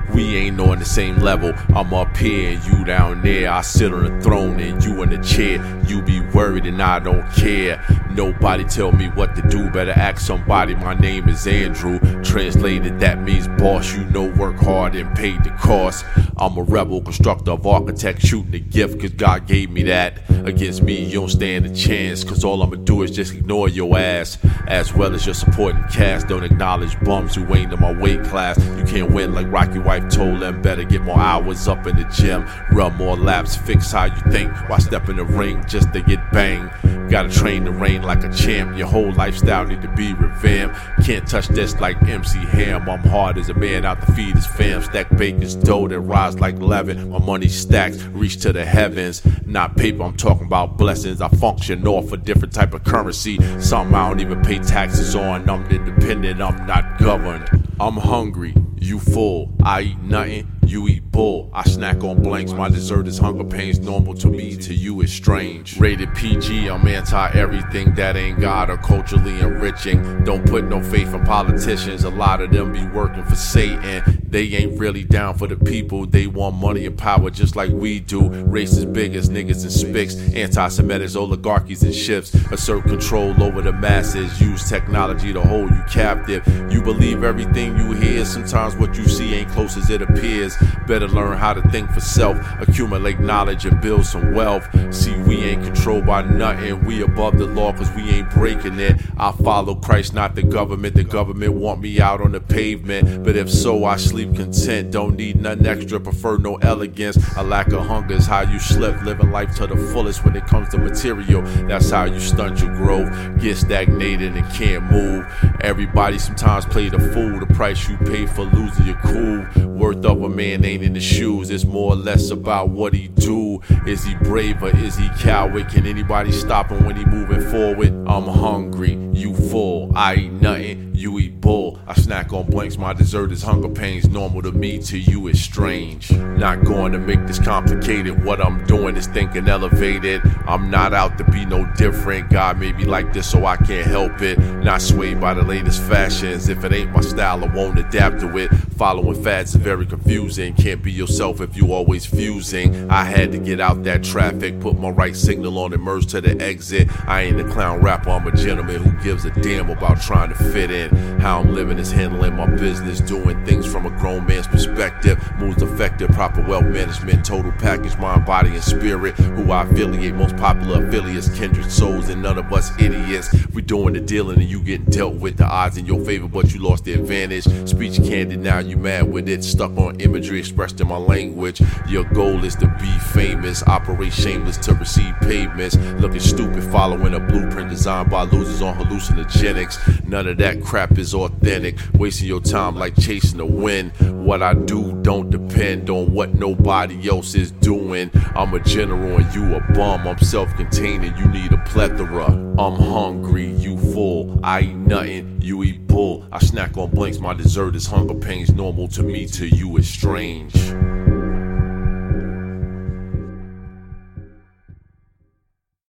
We ain't on the same level. I'm up here and you down there. I sit on the throne and you in the chair. You be worried and I don't care. Nobody tell me what to do. Better ask somebody. My name is Andrew. Translated, that means boss. You know, work hard and pay the cost. I'm a rebel, constructor of architect, shooting a gift cause God gave me that. Against me, you don't stand a chance, cause all I'ma do is just ignore your ass. As well as your supporting cast. Don't acknowledge bums who ain't in my weight class. You can't win like Rocky Wife told them. Better get more hours up in the gym. Run more laps, fix how you think. Why step in the ring just to get banged? Gotta train to reign like a champ. Your whole lifestyle need to be revamped. Can't touch this like MC Ham. I'm hard as a man out to feed his fam. Stack bacon's dough that rise like leaven. My money stacks reach to the heavens. Not paper, I'm talking about blessings. I function off a different type of currency. Some I don't even pay taxes on. I'm independent, I'm not governed. I'm hungry, you full. I eat nothing, you eat bull. I snack on blanks, my dessert is hunger pains. Normal to me, to you is strange. Rated PG, I'm anti-everything that ain't God or culturally enriching. Don't put no faith in politicians, a lot of them be working for Satan. They ain't really down for the people, they want money and power just like we do. Racist bigots, niggas and spics, anti-Semitics, oligarchies and shifts. Assert control over the masses, use technology to hold you captive. You believe everything you hear, sometimes what you see ain't close as it appears. Better learn how to think for self, accumulate knowledge and build some wealth. See, we ain't controlled by nothing, we above the law cause we ain't breaking it. I follow Christ, not the government want me out on the pavement. But if so, I sleep content, don't need nothing extra, prefer no elegance. A lack of hunger is how you slip, living life to the fullest when it comes to material. That's how you stunt your growth, get stagnated and can't move. Everybody sometimes play the fool, the price you pay for losing your cool. Worth of a man ain't in the shoes, it's more or less about what he do. Is he brave or is he coward? Can anybody stop him when he moving forward? I'm hungry, you full. I eat nothing, you eat bull. I snack on blanks, my dessert is hunger pains. Normal to me, to you is strange. Not going to make this complicated. What I'm doing is thinking elevated. I'm not out to be no different. God made me like this so I can't help it. Not swayed by the latest fashions. If it ain't my style, I won't adapt to it. Following fads is very confusing. Can't be yourself if you always fusing. I had to get out that traffic, put my right signal on and merge to the exit. I ain't a clown rapper, I'm a gentleman who gives a damn about trying to fit in. How I'm living is handling my business, doing things from a grown man's perspective. Moves effective, proper wealth management, total package, mind, body, and spirit. Who I affiliate, most popular affiliates, kindred souls, and none of us idiots. We doing the dealing and you getting dealt with. The odds in your favor, but you lost the advantage. Speech candid, now you mad with it. Stuck on imagery expressed in my language. Your goal is to be famous, operate shameless to receive pavements. Looking stupid, following a blueprint designed by losers on hallucinogenics. None of that crap is authentic. Wasting your time like chasing the wind. What I do don't depend on what nobody else is doing. I'm a general and you a bum. I'm self-contained and you need a plethora. I'm hungry, you full. I eat nothing, you eat bull. I snack on blanks, my dessert is hunger pains. Normal to me, to you is strange.